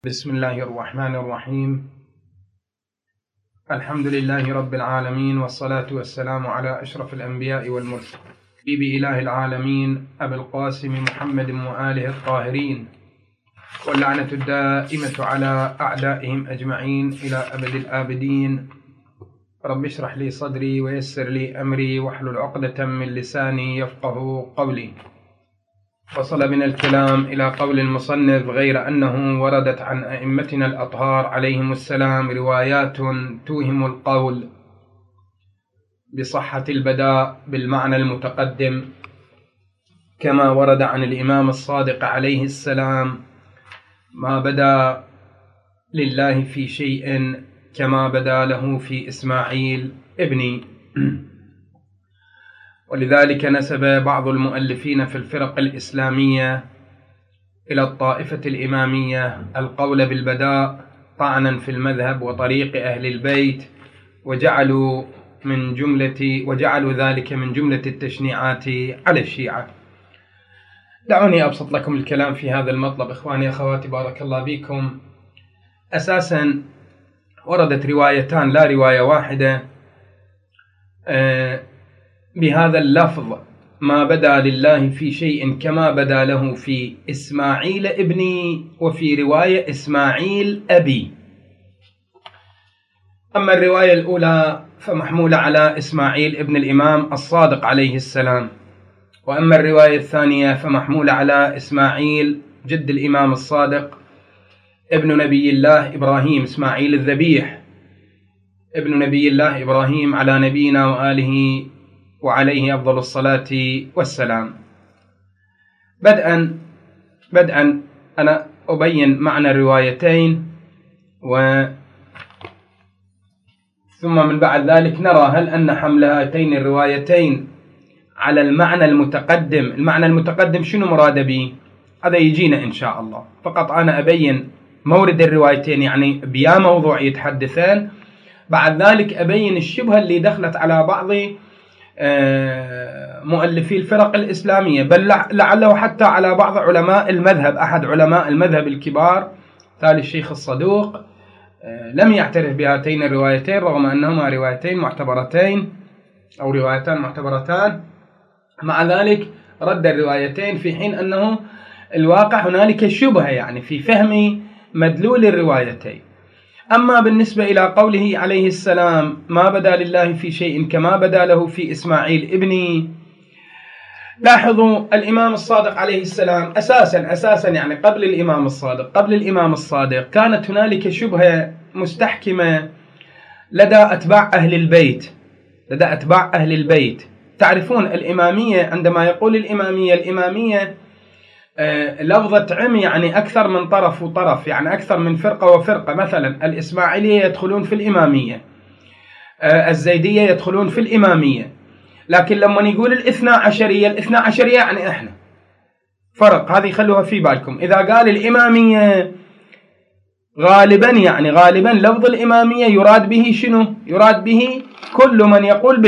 بسم الله الرحمن الرحيم. الحمد لله رب العالمين، والصلاة والسلام على أشرف الأنبياء والمرسلين، حبيب إله العالمين أبي القاسم محمد وآله الطاهرين، واللعنة الدائمة على أعدائهم أجمعين إلى أبد الآبدين. رب اشرح لي صدري ويسر لي أمري واحلل عقدة من لساني يفقه قولي. وصل من الكلام إلى قول المصنف: غير أنه وردت عن أئمتنا الأطهار عليهم السلام روايات توهم القول بصحة البداء بالمعنى المتقدم، كما ورد عن الإمام الصادق عليه السلام: ما بدا لله في شيء كما بدا له في إسماعيل ابني. ولذلك نسب بعض المؤلفين في الفرق الإسلامية إلى الطائفة الإمامية القول بالبداء طعنا في المذهب وطريق أهل البيت، وجعلوا ذلك من جملة التشنيعات على الشيعة. دعوني أبسط لكم الكلام في هذا المطلب. إخواني أخواتي، بارك الله بكم. أساسا وردت روايتان، لا رواية واحدة، بهذا اللفظ: ما بدا لله في شيء كما بدا له في إسماعيل ابني، وفي رواية إسماعيل أبي. أما الرواية الأولى فمحمولة على إسماعيل ابن الإمام الصادق عليه السلام، وأما الرواية الثانية فمحمولة على إسماعيل جد الإمام الصادق ابن نبي الله إبراهيم، إسماعيل الذبيح ابن نبي الله إبراهيم على نبينا وآله وعليه أفضل الصلاة والسلام. بدءا أنا أبين معنى الروايتين، ثم من بعد ذلك نرى هل أن حمل هاتين الروايتين على المعنى المتقدم شنو مراد به. هذا يجينا إن شاء الله. فقط أنا أبين مورد الروايتين، يعني بيا موضوع يتحدثان. بعد ذلك أبين الشبهة اللي دخلت على بعض مؤلفي الفرق الإسلامية، بل لعله حتى على بعض علماء المذهب. أحد علماء المذهب الكبار تالي الشيخ الصدوق لم يعترف بهاتين الروايتين، رغم أنهما روايتين معتبرتين أو روايتان معتبرتان. مع ذلك رد الروايتين، في حين أنه الواقع هنالك شبهة يعني في فهم مدلول الروايتين. أما بالنسبة إلى قوله عليه السلام: ما بدا لله في شيء كما بدا له في إسماعيل ابني، لاحظوا الإمام الصادق عليه السلام أساسا يعني قبل الإمام الصادق كانت هنالك شبهة مستحكمة لدى أتباع أهل البيت. تعرفون الإمامية، عندما يقول الإمامية لفظة عم، يعني أكثر من طرف وطرف، يعني أكثر من فرقة وفرقة. مثلا الإسماعيلية يدخلون في الإمامية، الزيدية يدخلون في الإمامية. لكن لما يقول الاثنا عشرية يعني إحنا فرق. هذه خلوها في بالكم. إذا قال الإمامية غالبا لفظ الإمامية يراد به شنو؟ يراد به كل من يقول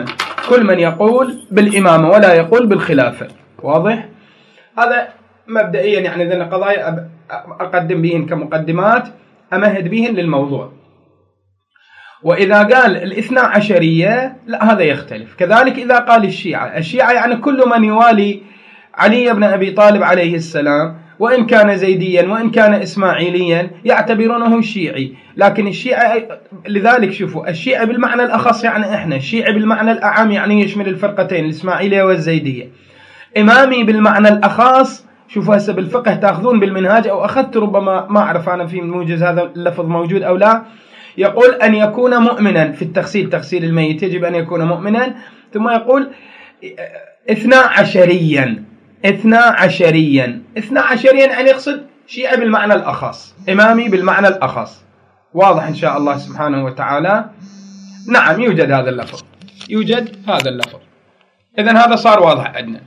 بالإمامة ولا يقول بالخلافة. واضح؟ هذا مبدئيا، يعني ذن قضايا أقدم بهن كمقدمات أمهد بهن للموضوع. وإذا قال الاثنا عشرية لا، هذا يختلف. كذلك إذا قال الشيعة يعني كل من يوالي علي بن أبي طالب عليه السلام، وإن كان زيديا وإن كان إسماعيليا يعتبرونه شيعي. لكن الشيعة، لذلك شوفوا، الشيعة بالمعنى الأخص يعني إحنا، الشيعة بالمعنى الأعم يعني يشمل الفرقتين الإسماعيلية والزيدية. إمامي بالمعنى الأخص، شوفوا هسه بالفقه تأخذون بالمنهاج، أو أخذت ربما ما أعرف أنا في موجز هذا اللفظ موجود أو لا، يقول أن يكون مؤمنا في تغسيل الميت، يجب أن يكون مؤمنا. ثم يقول 12 يعني يقصد شيعي بالمعنى الأخص، إمامي بالمعنى الأخص. واضح إن شاء الله سبحانه وتعالى. نعم، يوجد هذا اللفظ. إذن هذا صار واضح عندنا.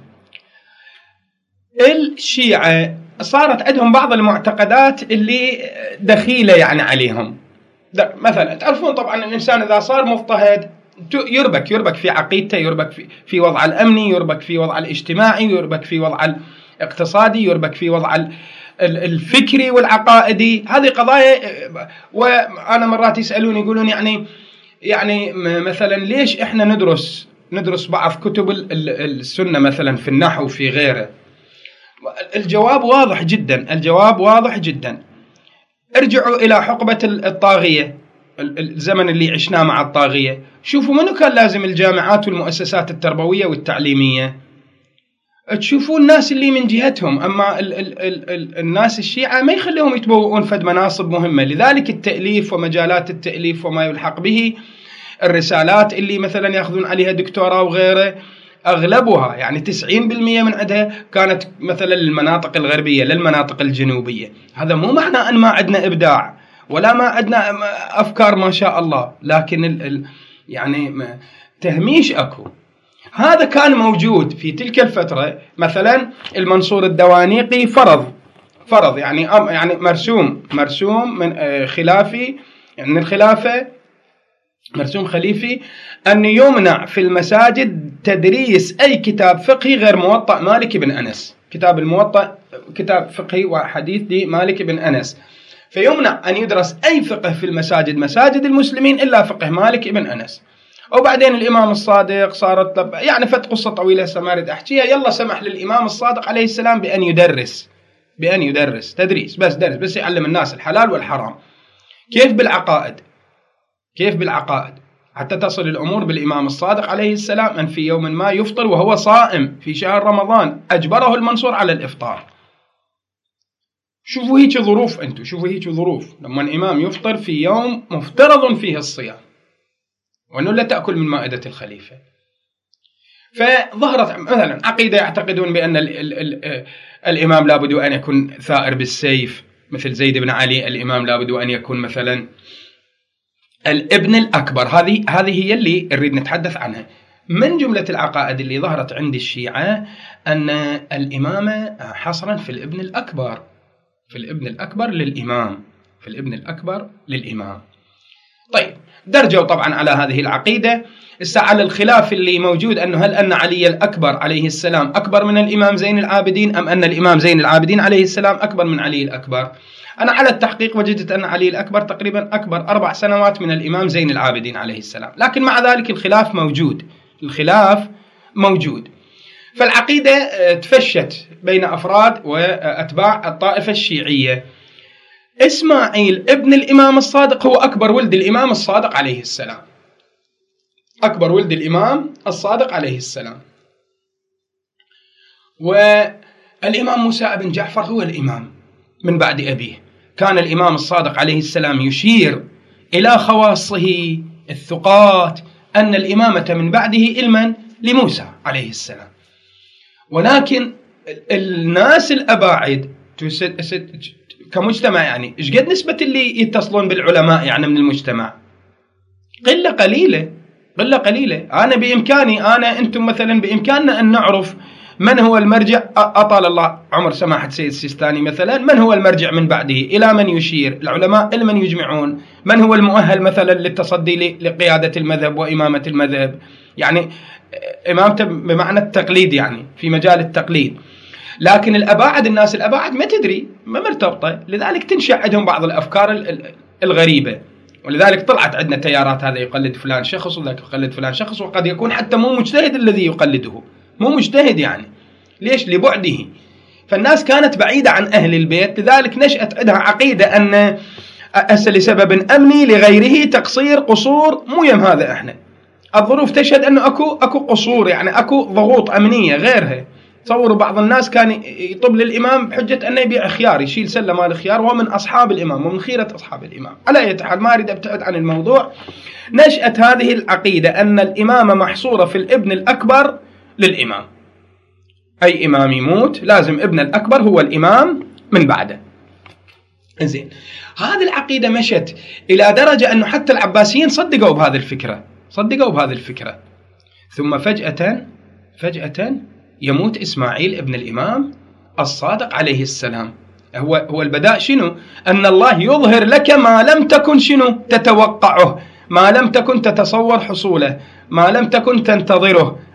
الشيعة صارت عندهم بعض المعتقدات اللي دخيلة يعني عليهم. مثلا تعرفون طبعا الإنسان إذا صار مضطهد يربك في عقيدته، يربك في وضع الأمني، يربك في وضع الاجتماعي، يربك في وضع الاقتصادي، يربك في وضع الفكري والعقائدي، هذه قضايا. وأنا مرات يسألون يقولون يعني مثلا ليش إحنا ندرس بعض كتب السنة مثلا في النحو وفي غيره؟ الجواب واضح جدا. ارجعوا إلى حقبة الطاغية، الزمن اللي عشناه مع الطاغية، شوفوا منو كان لازم الجامعات والمؤسسات التربوية والتعليمية، تشوفوا الناس اللي من جهتهم. أما الناس الشيعة ما يخليهم يتبوؤون فد مناصب مهمة. لذلك التأليف ومجالات التأليف وما يلحق به، الرسالات اللي مثلا يأخذون عليها دكتوراه وغيره، أغلبها يعني 90% من عندها كانت مثلا للمناطق الغربية للمناطق الجنوبية. هذا مو معنى أن ما عندنا إبداع ولا ما عندنا أفكار ما شاء الله، لكن يعني تهميش أكو. هذا كان موجود في تلك الفترة. مثلا المنصور الدوانيقي فرض يعني مرسوم من خلافي، يعني الخلافة مرسوم خليفي، أن يمنع في المساجد تدريس أي كتاب فقهي غير موطأ مالك بن أنس. كتاب الموطأ كتاب فقهي وحديث دي مالك بن أنس، فيمنع أن يدرس أي فقه في المساجد، مساجد المسلمين، إلا فقه مالك بن أنس. وبعدين الإمام الصادق صارت يعني قصة طويلة ما أريد أحكيها. يلا سمح للإمام الصادق عليه السلام بأن يدرس تدريس، بس يعلم الناس الحلال والحرام. كيف بالعقائد حتى تصل الأمور بالإمام الصادق عليه السلام أن في يوم ما يفطر وهو صائم في شهر رمضان، أجبره المنصور على الإفطار. شوفوا هيك ظروف، أنتم شوفوا هيك ظروف لما الإمام يفطر في يوم مفترض فيه الصيام، وأنه لا تأكل من مائدة الخليفة. فظهرت مثلا عقيدة يعتقدون بأن الإمام لابد أن يكون ثائر بالسيف مثل زيد بن علي، الإمام لابد أن يكون مثلا الابن الأكبر. هذه هي اللي نريد نتحدث عنها. من جملة العقائد اللي ظهرت عند الشيعة أن الإمامة حصرا في الابن الأكبر للإمام. طيب درجوا طبعا على هذه العقيدة. على الخلاف اللي موجود أنه هل أن علي الأكبر عليه السلام أكبر من الإمام زين العابدين، أم أن الإمام زين العابدين عليه السلام أكبر من علي الأكبر. أنا على التحقيق وجدت أن علي الأكبر تقريبا أكبر 4 سنوات من الإمام زين العابدين عليه السلام، لكن مع ذلك الخلاف موجود. فالعقيدة تفشت بين أفراد وأتباع الطائفة الشيعية. إسماعيل ابن الإمام الصادق هو أكبر ولد الإمام الصادق عليه السلام، والإمام موسى بن جعفر هو الإمام من بعد أبيه. كان الإمام الصادق عليه السلام يشير إلى خواصه الثقات أن الإمامة من بعده علما لموسى عليه السلام. ولكن الناس الأباعد كمجتمع، يعني إيش قد نسبة اللي يتصلون بالعلماء يعني من المجتمع؟ قلة قليلة. أنتم مثلا بإمكاننا أن نعرف من هو المرجع. أطال الله عمر سماحة سيد السيستاني مثلا، من هو المرجع من بعده؟ إلى من يشير؟ العلماء إلى من يجمعون؟ من هو المؤهل مثلا للتصدي لقيادة المذهب وإمامة المذهب؟ يعني إمامته بمعنى التقليد، يعني في مجال التقليد. لكن الناس الأباعد ما تدري، ما مرتبطة، لذلك تنشأ عندهم بعض الأفكار الغريبة. ولذلك طلعت عندنا تيارات، هذا يقلد فلان شخص وذاك يقلد فلان شخص، وقد يكون حتى مو مجتهد الذي يقلده، مو مجتهد يعني. ليش؟ لبعده. فالناس كانت بعيدة عن أهل البيت، لذلك نشأت عندها عقيدة أن لسبب أمني لغيره قصور مو يم هذا. إحنا الظروف تشهد أنه أكو قصور، يعني أكو ضغوط أمنية غيرها. تصوروا بعض الناس كان يطب للإمام بحجة أنه يبيع خيار، يشيل سلة مال خيار، وهو من أصحاب الإمام ومن خيرة أصحاب الإمام. على أي حال ما أريد أبتعد عن الموضوع. نشأت هذه العقيدة أن الإمامة محصورة في الابن الأكبر للإمام، أي إمام يموت لازم ابن الأكبر هو الإمام من بعده. زين، هذه العقيدة مشت إلى درجة أنه حتى العباسيين صدقوا بهذه الفكرة. ثم فجأة يموت إسماعيل ابن الإمام الصادق عليه السلام. هو البداء شنو؟ أن الله يظهر لك ما لم تكن تتوقعه، ما لم تكن تتصور حصوله، ما لم تكن تنتظره.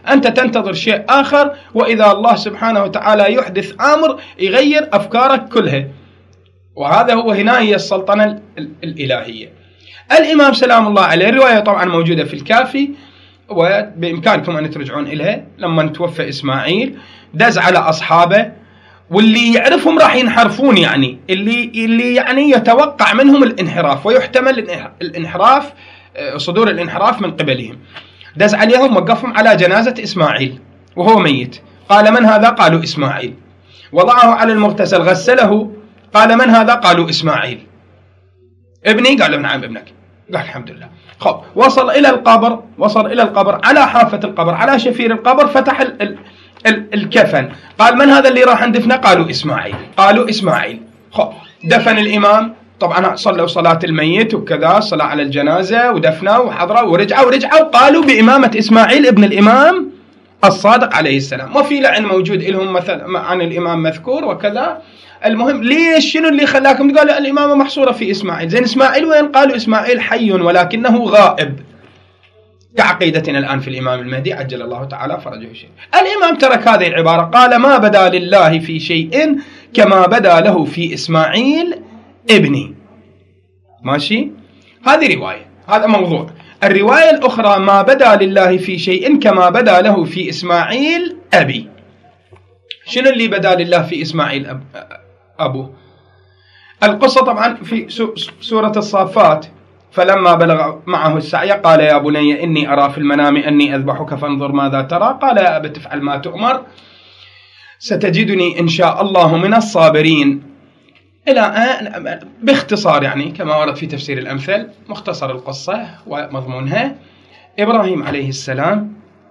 أنت تنتظر شيء آخر، وإذا الله سبحانه وتعالى يحدث أمر يغير أفكارك كلها. وهذا هو هنا هي السلطنة الإلهية. الإمام سلام الله عليه، الرواية طبعا موجودة في الكافي وبإمكانكم أن ترجعون إليها، لما توفى إسماعيل دز على أصحابه، واللي يعرفهم راح ينحرفون، يعني اللي يعني يتوقع منهم الانحراف ويحتمل الانحراف، صدور الانحراف من قبلهم. دز عليهم، وقفهم على جنازة إسماعيل وهو ميت. قال من هذا؟ قالوا إسماعيل. وضعه على المغتسل، غسله، قال من هذا؟ قالوا إسماعيل. ابني؟ قالوا نعم ابنك. قال الحمد لله. خب، وصل إلى القبر، على حافة القبر، على شفير القبر، فتح الكفن، قال من هذا اللي راح ندفنه؟ قالوا إسماعيل. خب، دفن الإمام، طبعا صلوا صلاة الميت وكذا، صلاة على الجنازة ودفنوا وحضروا ورجعوا، قالوا بإمامة إسماعيل ابن الإمام الصادق عليه السلام. وفي لعن موجود لهم مثلا عن الإمام مذكور وكذا. المهم، ليش؟ شنو اللي خلاكم؟ قالوا الإمامة محصورة في إسماعيل. زين، إسماعيل وين؟ قالوا إسماعيل حي ولكنه غائب، كعقيدتنا الآن في الإمام المهدي عجل الله تعالى فرجه الشريف. الإمام ترك هذه العبارة، قال ما بدا لله في شيء كما بدا له في إسماعيل ابني. ماشي؟ هذه رواية، هذا موضوع. الرواية الأخرى ما بدا لله في شيء كما بدا له في إسماعيل أبي. شنو اللي بدا لله في إسماعيل أبوه؟ القصة طبعا في سورة الصافات. فلما بلغ معه السعي قال يا بني إني أرى في المنام أني أذبحك فانظر ماذا ترى. قال يا أبت افعل ما تؤمر ستجدني إن شاء الله من الصابرين. باختصار يعني كما ورد في تفسير الأمثل، مختصر القصة ومضمونها. إبراهيم عليه السلام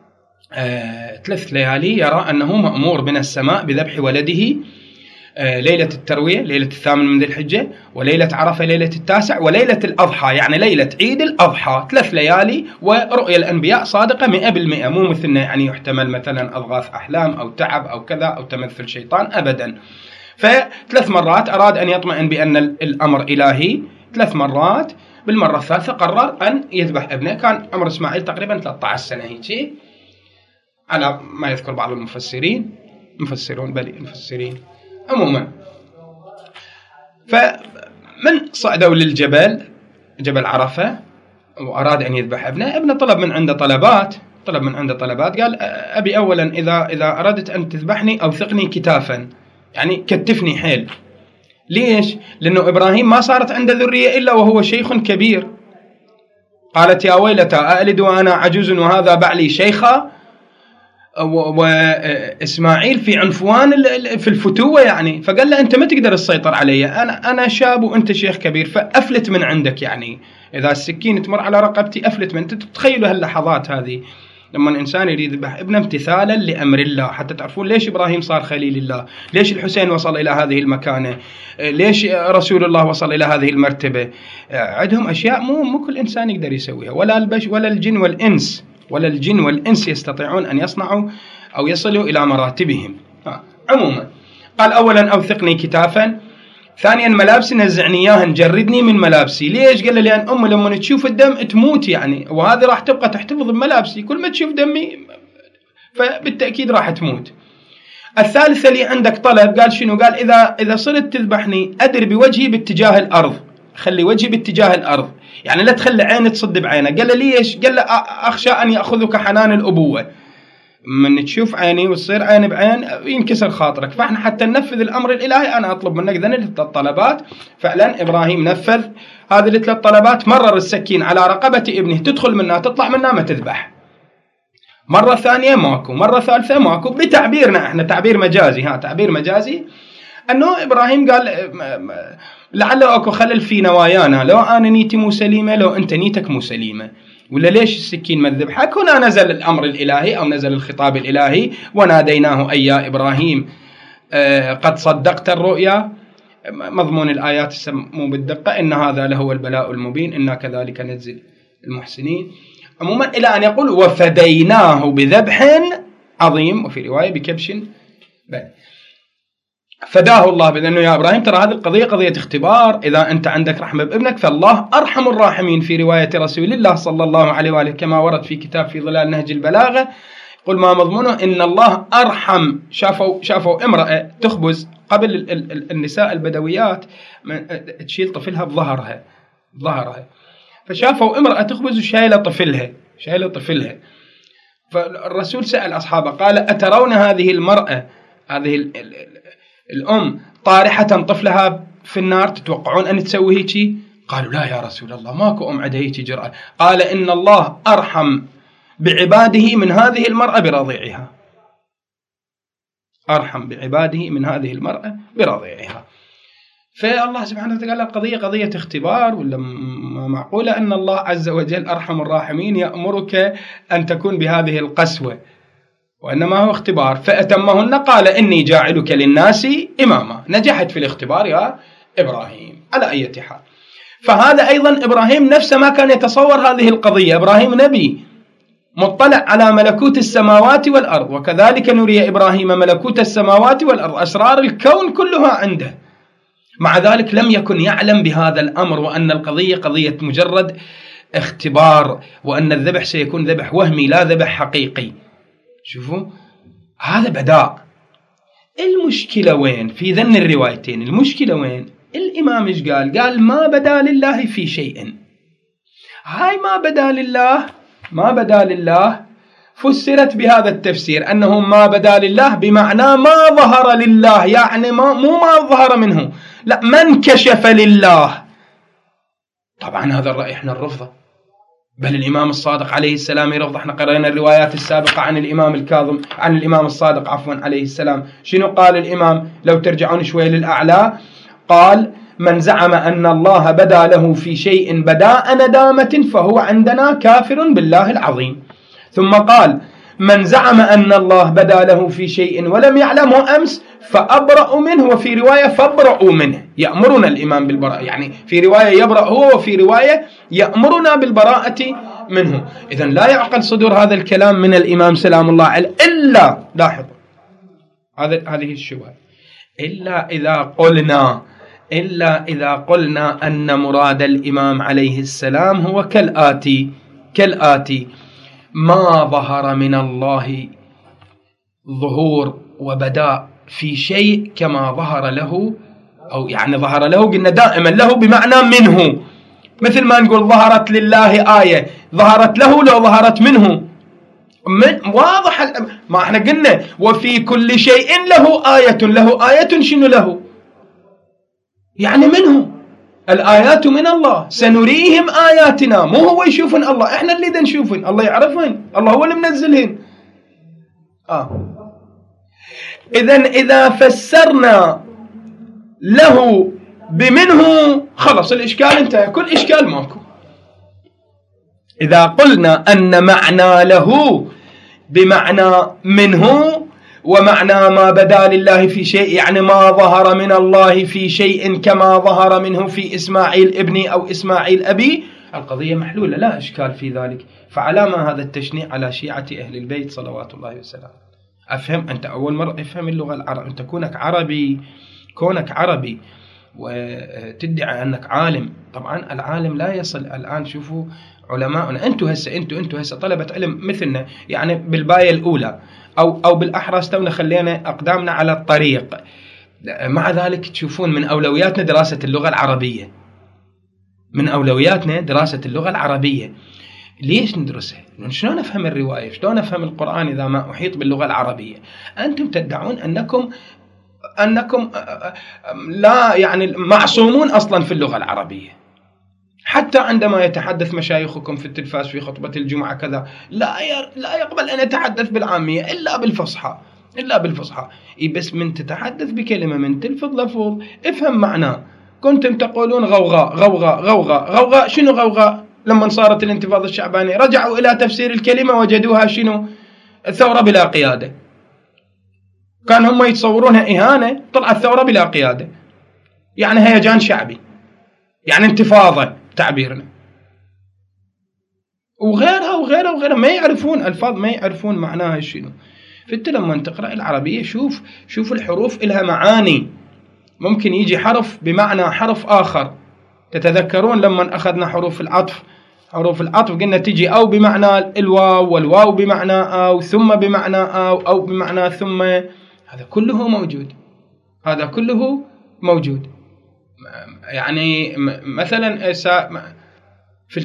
3 ليالي يرى أنه مأمور من السماء بذبح ولده، ليلة التروية، ليلة 8 من ذي الحجة، وليلة عرفة ليلة 9، وليلة الأضحى يعني ليلة عيد الأضحى. 3 ليالي، ورؤيا الأنبياء صادقة 100%، مو مثلنا يعني يحتمل مثلا أضغاث أحلام أو تعب أو كذا أو تمثل شيطان، أبدا. ف3 مرات أراد أن يطمئن بأن الأمر إلهي. 3 مرات، بالمرة الثالثة قرر أن يذبح ابنه. كان عمر إسماعيل تقريبا 13 سنة هيك، على ما يذكر بعض المفسرين عموما. فمن صعدوا للجبل، جبل عرفة، وأراد أن يذبح ابنه طلب من عنده طلبات. قال أبي أولا إذا أردت أن تذبحني أوثقني كتافا، يعني كتفني حيل. ليش؟ لأنه إبراهيم ما صارت عنده ذرية إلا وهو شيخ كبير. قالت يا ويلتى أألد وأنا عجوز وهذا بعلي شيخا. وإسماعيل في عنفوان في الفتوة يعني. فقال له أنت ما تقدر تسيطر علي، أنا شاب وأنت شيخ كبير، فأفلت من عندك. يعني إذا السكين تمر على رقبتي أفلت من. أنت تتخيلوا هاللحظات هذه لما الإنسان يريد يذبح ابنه امتثالا لأمر الله، حتى تعرفون ليش إبراهيم صار خليل الله، ليش الحسين وصل إلى هذه المكانة، ليش رسول الله وصل إلى هذه المرتبة. عندهم أشياء مو كل إنسان يقدر يسويها، ولا الجن والإنس يستطيعون أن يصنعوا أو يصلوا إلى مراتبهم. عموما قال أولا أوثقني كتافا، ثانيا ملابسي نزعني إياها، نجردني من ملابسي. ليش؟ قال له لأن أمي لما تشوف الدم تموت يعني، وهذه راح تبقى تحتفظ بملابسي، كل ما تشوف دمي فبالتأكيد راح تموت. الثالثة لي عندك طلب. قال شنو؟ قال إذا صرت تذبحني أدر بوجهي باتجاه الأرض، خلي وجهي باتجاه الأرض، يعني لا تخلي عيني تصد بعينه. قال له ليش؟ قال له أخشى أن يأخذك حنان الأبوة، من تشوف عيني وتصير عين بعين ينكسر خاطرك. فاحنا حتى ننفذ الأمر الإلهي أنا أطلب منك ذني الطلبات. فعلا إبراهيم نفذ هذه 3 طلبات. مرر السكين على رقبة ابنه، تدخل منها تطلع منها ما تذبح. مرة ثانية ماكو، مرة ثالثة ماكو. بتعبيرنا احنا تعبير مجازي، أنه إبراهيم قال لعله أكو خلل في نوايانا، لو أنا نيتي مو سليمة، لو أنت نيتك مو سليمة، ولا ليش السكين ما تذبحك. هنا نزل الأمر الإلهي أو نزل الخطاب الإلهي، وناديناه أي يا إبراهيم قد صدقت الرؤيا. مضمون الآيات مو بالدقة، إن هذا لهو البلاء المبين، إنا كذلك نجزي المحسنين. عموما إلى أن يقول وفديناه بذبح عظيم، وفي رواية بكبش بل. فداه الله بأنه يا إبراهيم ترى هذه القضية قضية اختبار، إذا أنت عندك رحمة بابنك فالله أرحم الراحمين. في رواية رسول الله صلى الله عليه وآله كما ورد في كتاب في ظلال نهج البلاغة، قل ما مضمونه إن الله أرحم. شافوا امرأة تخبز قبل النساء البدويات تشيل طفلها بظهرها، فشافوا امرأة تخبز وشايلة طفلها. فالرسول سأل أصحابه قال: أترون هذه المرأة، هذه الأم، طارحة طفلها في النار، تتوقعون أن تسوي هيك؟ قالوا: لا يا رسول الله، ماكو أم عندها هيك جرأة. قال: إن الله أرحم بعباده من هذه المرأة برضيعها، أرحم بعباده من هذه المرأة برضيعها. فالله سبحانه وتعالى القضية قضية اختبار، ولا معقولة أن الله عز وجل أرحم الراحمين يأمرك أن تكون بهذه القسوة؟ وإنما هو اختبار. فأتمهن قال: إني جاعلك للناس إماما. نجحت في الاختبار يا إبراهيم على أي حال. فهذا أيضا إبراهيم نفسه ما كان يتصور هذه القضية. إبراهيم نبي مطلع على ملكوت السماوات والأرض، وكذلك نري إبراهيم ملكوت السماوات والأرض، أسرار الكون كلها عنده. مع ذلك لم يكن يعلم بهذا الأمر، وأن القضية قضية مجرد اختبار، وأن الذبح سيكون ذبح وهمي لا ذبح حقيقي. شوفوا هذا بداء. المشكلة وين في ذن الروايتين؟ المشكلة وين؟ الإمام إيش قال ما بدا لله في شيء. هاي ما بدا لله فسرت بهذا التفسير، أنه ما بدا لله بمعنى ما ظهر لله، يعني مو ما ظهر منه، لا، من كشف لله. طبعا هذا الرأي احنا نرفضه، بل الإمام الصادق عليه السلام يرفض. احنا قرأنا الروايات السابقة عن الإمام الصادق عليه السلام. شنو قال الإمام؟ لو ترجعون شوي للأعلى، قال: من زعم أن الله بدا له في شيء بداء ندامة فهو عندنا كافر بالله العظيم. ثم قال: من زعم أن الله بدا له في شيء ولم يعلمه أمس فأبرأ منه، وفي رواية فابرأوا منه. يأمرنا الإمام بالبراءة، يعني في رواية يبرأ هو، وفي رواية يأمرنا بالبراءة منه. إذن لا يعقل صدور هذا الكلام من الإمام سلام الله عليه، إلا لاحظوا هذه الشبهة، إلا إذا قلنا أن مراد الإمام عليه السلام هو كالآتي: ما ظهر من الله ظهور وبداء في شيء كما ظهر له، أو يعني ظهر له قلنا دائما له بمعنى منه، مثل ما نقول ظهرت لله آية، ظهرت له لو ظهرت منه. واضح ما احنا قلنا وفي كل شيء له آية. شنو له؟ يعني منه. الآيات من الله، سنريهم آياتنا. مو هو يشوفن الله، احنا اللي دا نشوفن، الله يعرفهن، الله هو اللي منزلهن. إذن إذا فسرنا له بمنه خلص الإشكال انتهى، كل إشكال ماكو. إذا قلنا أن معنى له بمعنى منه، ومعنى ما بدا لله في شيء يعني ما ظهر من الله في شيء كما ظهر منه في إسماعيل ابني أو إسماعيل أبي، القضية محلولة، لا إشكال في ذلك. فعلى ما هذا التشنيع على شيعة أهل البيت صلوات الله وسلامه؟ أفهم أنت أول مرة افهم اللغة العربية. أنت كونك عربي وتدعي أنك عالم. طبعا العالم لا يصل. الآن شوفوا علماءنا، أنتوا هسه طلبة علم مثلنا، يعني بالباية الأولى أو بالأحرى استونا خلينا أقدامنا على الطريق. مع ذلك تشوفون من أولوياتنا دراسة اللغة العربية. ليش ندرسها؟ شلون نفهم الرواية؟ شلون نفهم القرآن إذا ما أحيط باللغة العربية؟ أنتم تدعون أنكم لا يعني معصومون أصلا في اللغة العربية. حتى عندما يتحدث مشايخكم في التلفاز في خطبة الجمعة كذا لا يقبل أن يتحدث بالعامية إلا بالفصحى. بس من تتحدث بكلمة من تلفظ لفظ افهم معناه. كنتم تقولون غوغاء. شنو غوغاء؟ لما صارت الانتفاضة الشعبانية رجعوا إلى تفسير الكلمة وجدوها شنو؟ الثورة بلا قيادة. كان هم يتصورونها إهانة، طلعت ثورة بلا قيادة، يعني هيجان شعبي، يعني انتفاضة تعبيرنا، وغيرها ما يعرفون ألفاظ، ما يعرفون معناها شنو. فأنت لما تقرأ العربية شوف الحروف إلها معاني. ممكن يجي حرف بمعنى حرف آخر. تتذكرون لما أخذنا حروف العطف حروف العطف قلنا تجي أو بمعنى الواو، والواو بمعنى أو، ثم بمعنى أو بمعنى ثم. هذا كله موجود، هذا كله موجود. يعني مثلا في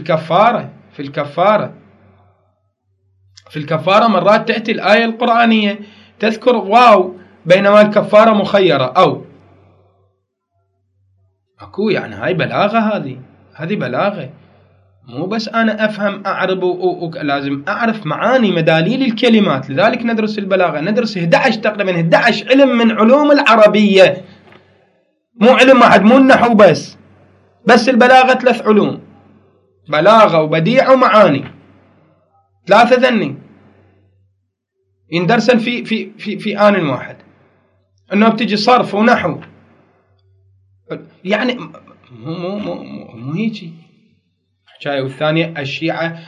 الكفارة مرات تأتي الآية القرآنية تذكر واو، بينما الكفارة مخيرة أو. أكو يعني هاي بلاغة، هذه بلاغة. مو بس أنا أفهم أعرب لازم أعرف معاني مداليل الكلمات. لذلك ندرس البلاغة، ندرس 11 تقريبا 11 علم من علوم العربية، مو علم واحد، مو النحو بس البلاغة 3 علوم، بلاغة وبديع ومعاني، 3 ذني يندرسن في آن واحد. إنه بتجي صرف ونحو، يعني مو هيجي حكاية. والثانية الشيعة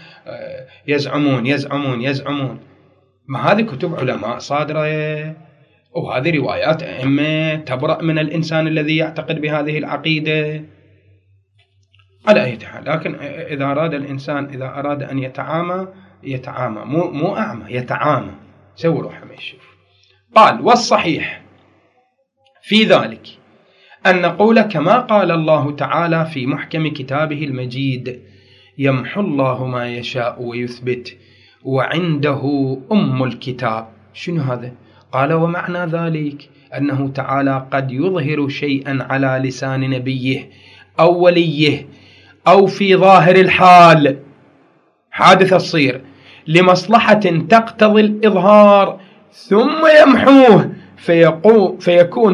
يزعمون، ما هذه كتب علماء صادرة، وهذه روايات أئمة تبرأ من الإنسان الذي يعتقد بهذه العقيدة على أي حال. لكن إذا أراد الإنسان، إذا أراد أن يتعامى مو أعمى، يتعامى، سوي روحه ما يشوف. قال: والصحيح في ذلك أن نقول كما قال الله تعالى في محكم كتابه المجيد: يمحو الله ما يشاء ويثبت وعنده أم الكتاب. شنو هذا؟ قال: ومعنى ذلك أنه تعالى قد يظهر شيئا على لسان نبيه أو وليه أو في ظاهر الحال، حادثة تصير لمصلحة تقتضي الإظهار، ثم يمحوه فيكون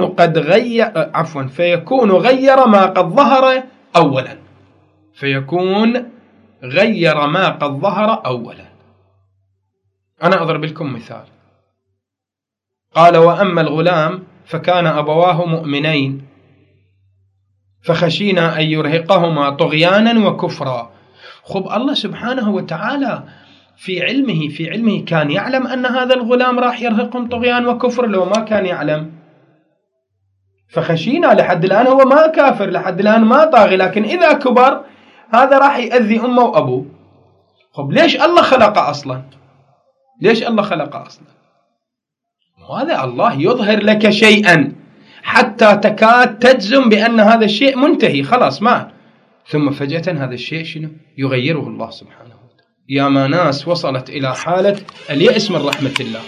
غير ما قد ظهر أولا. فيكون غير ما قد ظهر أولا. أنا أضرب لكم مثال. قال: وأما الغلام فكان أبواه مؤمنين فخشينا أن يرهقهما طغيانا وكفرا. خب الله سبحانه وتعالى في علمه كان يعلم أن هذا الغلام راح يرهقهم طغيان وكفر، لو ما كان يعلم فخشينا. لحد الآن هو ما كافر، لحد الآن ما طاغي، لكن إذا كبر هذا راح يأذي أمه وأبوه. خب ليش الله خلقه أصلا؟ وهذا الله يظهر لك شيئا حتى تكاد تجزم بأن هذا الشيء منتهي خلاص ما، ثم فجأة هذا الشيء شنو؟ يغيره الله سبحانه وتعالى. يا ما ناس وصلت إلى حالة اليأس من رحمة الله،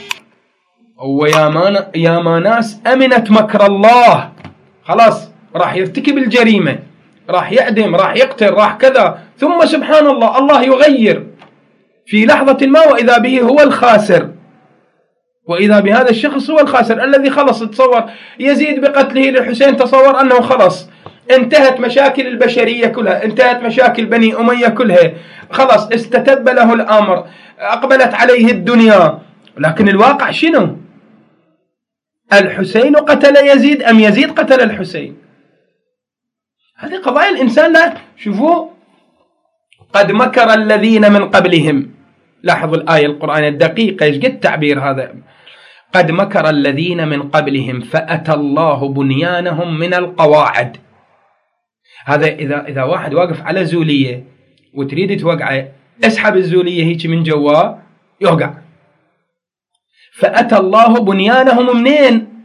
ويا ما ناس أمنت مكر الله، خلاص راح يرتكب الجريمة، راح يعدم، راح يقتل، راح كذا، ثم سبحان الله يغير في لحظة ما، وإذا به هو الخاسر، وإذا بهذا الشخص هو الخاسر الذي خلص. تصور يزيد بقتله للحسين، تصور أنه خلص انتهت مشاكل البشرية كلها، انتهت مشاكل بني أمية كلها، خلص استتب له الأمر، أقبلت عليه الدنيا. لكن الواقع شنو؟ الحسين قتل يزيد أم يزيد قتل الحسين؟ هذه قضايا الإنسان. لا شوفوا، قد مكر الذين من قبلهم. لاحظوا الآية القرآن الدقيقة، ايش قد تعبير هذا؟ قد مكر الذين من قبلهم فأتى الله بنيانهم من القواعد. هذا إذا واحد واقف على زولية وتريد توقعه، اسحب الزولية هيك من جوا يوقع. فأتى الله بنيانهم منين؟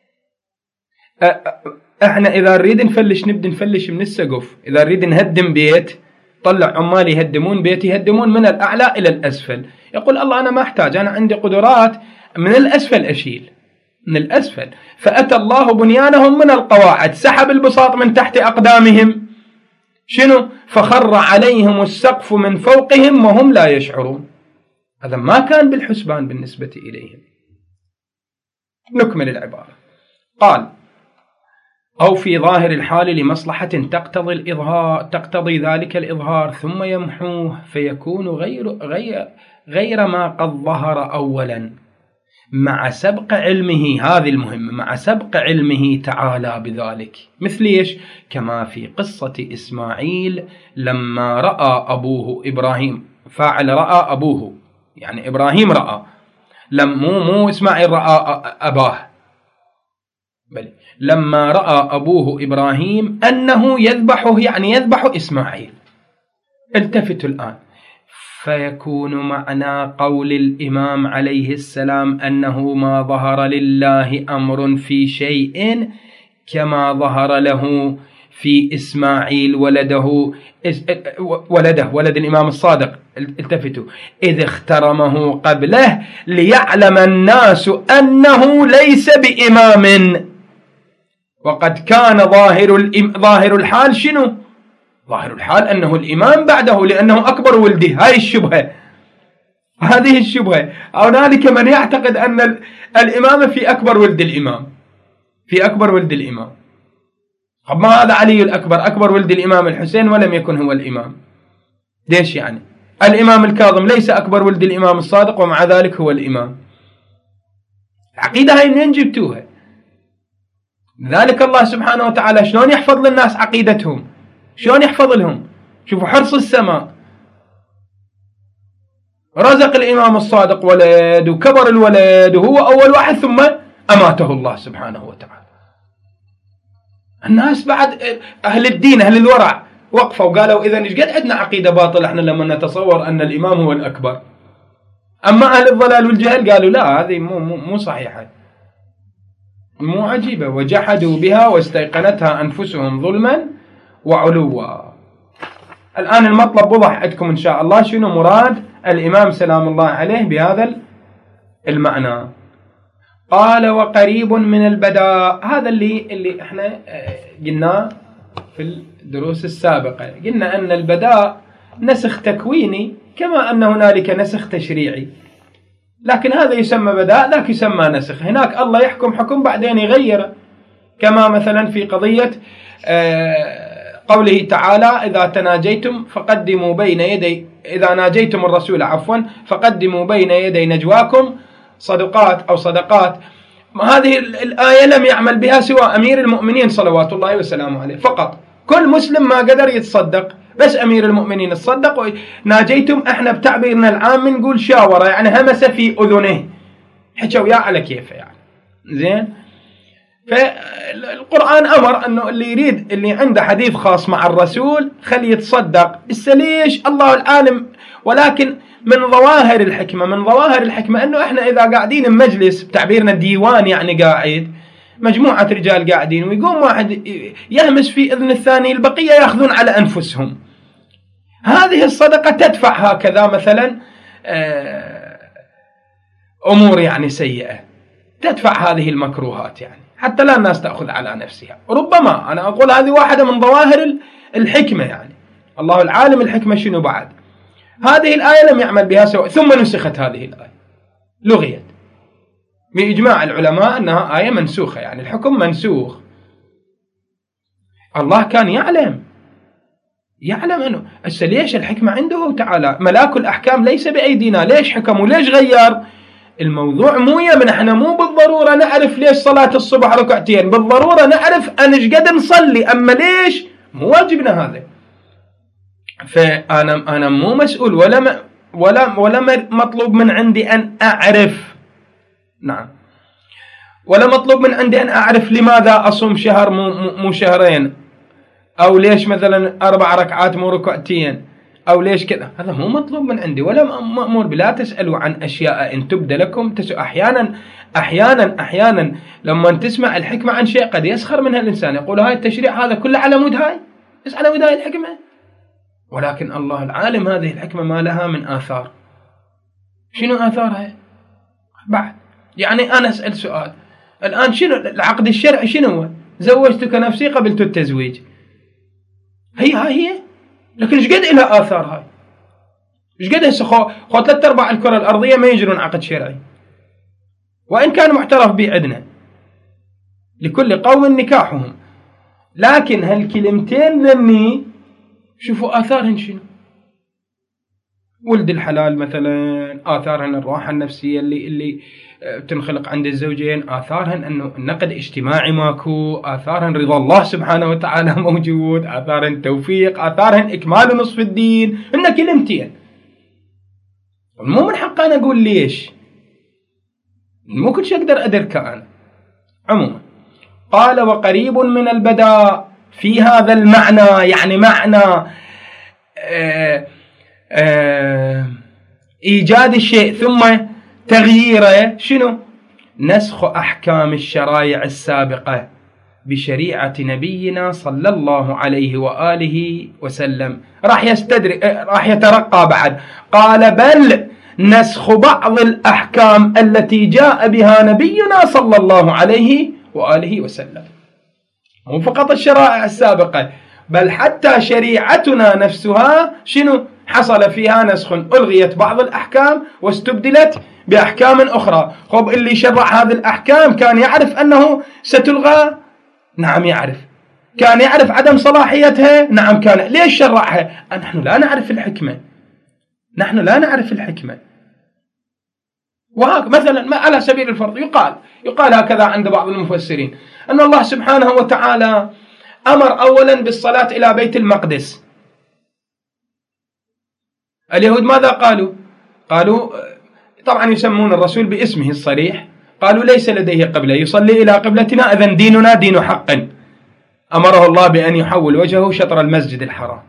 احنا إذا نريد نفلش نبدأ نفلش من السقف. إذا نريد نهدم بيت، طلع عمال يهدمون بيت، يهدمون من الأعلى إلى الأسفل. يقول الله أنا ما أحتاج، أنا عندي قدرات من الأسفل أشيل، من الأسفل. فأتى الله بنيانهم من القواعد، سحب البساط من تحت أقدامهم، شنو؟ فخر عليهم السقف من فوقهم وهم لا يشعرون. هذا ما كان بالحسبان بالنسبة إليهم. نكمل العبارة. قال: أو في ظاهر الحال لمصلحة تقتضي ذلك الإظهار، ثم يمحوه فيكون غير ما قد ظهر أولا، مع سبق علمه. هذه المهمة، مع سبق علمه تعالى بذلك. مثل إيش؟ كما في قصة إسماعيل لما رأى أبوه إبراهيم. فاعل رأى أبوه، يعني إبراهيم رأى، مو إسماعيل رأى أباه، بل لما رأى أبوه إبراهيم أنه يذبحه، يعني يذبح إسماعيل. التفتوا الآن. فيكون معنى قول الإمام عليه السلام أنه ما ظهر لله أمر في شيء كما ظهر له في إسماعيل ولد الإمام الصادق. التفتوا: إذ اخترمه قبله ليعلم الناس أنه ليس بإمام. وقد كان ظاهر الحال شنو؟ ظاهر الحال أنه الإمام بعده لأنه أكبر ولده. هاي الشبهة، هذه الشبهة. هنالك من يعتقد أن الإمام في أكبر ولد الإمام، في أكبر ولد الإمام. طب ما هذا علي الأكبر أكبر ولد الإمام الحسين ولم يكن هو الإمام؟ ليش يعني؟ الإمام الكاظم ليس أكبر ولد الإمام الصادق ومع ذلك هو الإمام. العقيدة هاي منين جبتوها؟ لذلك الله سبحانه وتعالى شلون يحفظ للناس عقيدتهم، شلون يحفظ لهم. شوفوا حرص السماء، رزق الإمام الصادق ولد وكبر الولد وهو أول واحد ثم أماته الله سبحانه وتعالى. الناس بعد أهل الدين أهل الورع وقفوا وقالوا إذا إيش قد عندنا عقيدة باطلة إحنا لما نتصور أن الإمام هو الأكبر. أما أهل الضلال والجهل قالوا لا، هذه مو صحيحة، مو عجيبة. وجحدوا بها واستيقنتها أنفسهم ظلما وعلوا. الآن المطلب وضح عندكم إن شاء الله شنو مراد الإمام سلام الله عليه بهذا المعنى. قال: وقريب من البداء. هذا اللي احنا قلنا في الدروس السابقة. قلنا أن البداء نسخ تكويني كما أن هنالك نسخ تشريعي، لكن هذا يسمى بداء ذاك يسمى نسخ. هناك الله يحكم حكم بعدين يغيره، كما مثلا في قضية قوله تعالى: إذا تناجيتم فقدموا بين يدي، إذا ناجيتم الرسول فقدموا بين يدي نجواكم صدقات أو صدقات. هذه الآية لم يعمل بها سوى أمير المؤمنين صلوات الله وسلامه عليه فقط. كل مسلم ما قدر يتصدق، بس أمير المؤمنين تصدق. ناجيتم احنا بتعبيرنا العام نقول شاورة، يعني همس في أذنه، حكوا يا على كيفه يعني. زين. فالقرآن أمر أنه اللي يريد اللي عنده حديث خاص مع الرسول خليه يتصدق. ليش؟ الله العالم. ولكن من ظواهر الحكمة أنه إحنا إذا قاعدين بمجلس بتعبيرنا ديوان، يعني قاعد مجموعة رجال قاعدين ويقوم واحد يهمس في إذن الثاني، البقية يأخذون على أنفسهم. هذه الصدقة تدفع هكذا مثلا أمور يعني سيئة، تدفع هذه المكروهات، يعني حتى لا الناس تأخذ على نفسها. ربما أنا أقول هذه واحدة من ظواهر الحكمة، يعني الله العالم الحكمة شنو بعد. هذه الآية لم يعمل بها سوى، ثم نسخت هذه الآية، لغيت بإجماع العلماء أنها آية منسوخة، يعني الحكم منسوخ. الله كان يعلم أنه ليش الحكمة عنده تعالى، ملاك الأحكام ليس بأيدينا، ليش حكم وليش غير الموضوع. مو يمن احنا مو بالضرورة نعرف ليش صلاة الصبح ركعتين، بالضرورة نعرف أن ايش قد نصلي، أما ليش مو واجبنا هذا. فأنا مو مسؤول ولا مطلوب من عندي أن أعرف. نعم. ولا مطلوب من عندي أن أعرف لماذا أصوم شهر مو شهرين، أو ليش مثلا 4 ركعات مو ركعتين، أو ليش كذا. هذا مو مطلوب من عندي ولا مأمور بلا تسألوا عن أشياء إن تبدأ لكم أحيانا لما تسمع الحكمة عن شيء قد يسخر منها الإنسان، يقول هاي التشريع هذا كله على مود هاي، بس على مود هاي الحكمة. ولكن الله العالم هذه الحكمة ما لها من آثار. شنو آثارها بعد؟ يعني أنا أسأل سؤال الآن، شنو العقد الشرعي؟ شنو هو؟ زوجتك نفسي قبلت التزويج، هي لكن ايش قد لها آثار هاي؟ ايش قد هسه 3/4 الكرة الأرضية ما يجرون عقد شرعي، وإن كان معترف به عندنا، لكل قوم نكاحهم، لكن هالكلمتين ذني شوفوا آثارهن شنو. ولد الحلال مثلا آثارهن الراحة النفسية اللي تنخلق عند الزوجين، آثارهن أنه النقد اجتماعي ماكو، آثارهن رضا الله سبحانه وتعالى موجود، آثارهن توفيق، آثارهن إكمال نصف الدين. إن كلمتين مو من حق أنا أقول ليش، مو كل شيء أقدر أدركه أنا. عموما قال: وقريب من البداء في هذا المعنى، يعني معنى إيجاد الشيء ثم تغييره، شنو؟ نسخ أحكام الشرائع السابقة بشريعة نبينا صلى الله عليه وآله وسلم. راح يترقى بعد، قال بل نسخ بعض الأحكام التي جاء بها نبينا صلى الله عليه وآله وسلم، مو فقط الشرائع السابقة، بل حتى شريعتنا نفسها شنو حصل فيها نسخ، ألغيت بعض الأحكام واستبدلت بأحكام أخرى. خب اللي شرع هذه الأحكام كان يعرف أنه ستلغى؟ نعم يعرف. كان يعرف عدم صلاحيتها؟ نعم كان. ليش شرعها؟ نحن لا نعرف الحكمة، نحن لا نعرف الحكمة. وهكذا مثلا على سبيل الفرض يقال هكذا عند بعض المفسرين أن الله سبحانه وتعالى أمر أولا بالصلاة إلى بيت المقدس. اليهود ماذا قالوا؟ قالوا طبعا يسمون الرسول باسمه الصريح، قالوا ليس لديه قبلة يصلي إلى قبلتنا، إذن ديننا دين حق. أمره الله بأن يحول وجهه شطر المسجد الحرام.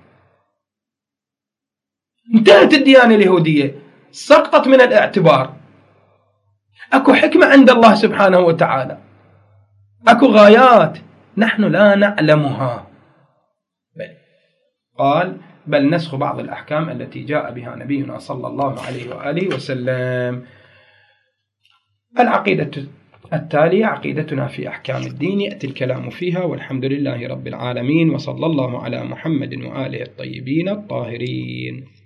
انتهت الديانة اليهودية، سقطت من الاعتبار. أكو حكمة عند الله سبحانه وتعالى، أكو غايات نحن لا نعلمها. قال بل نسخ بعض الأحكام التي جاء بها نبينا صلى الله عليه وآله وسلم. العقيدة التالية عقيدتنا في أحكام الدين، يأتي الكلام فيها، والحمد لله رب العالمين، وصلى الله على محمد وآله الطيبين الطاهرين.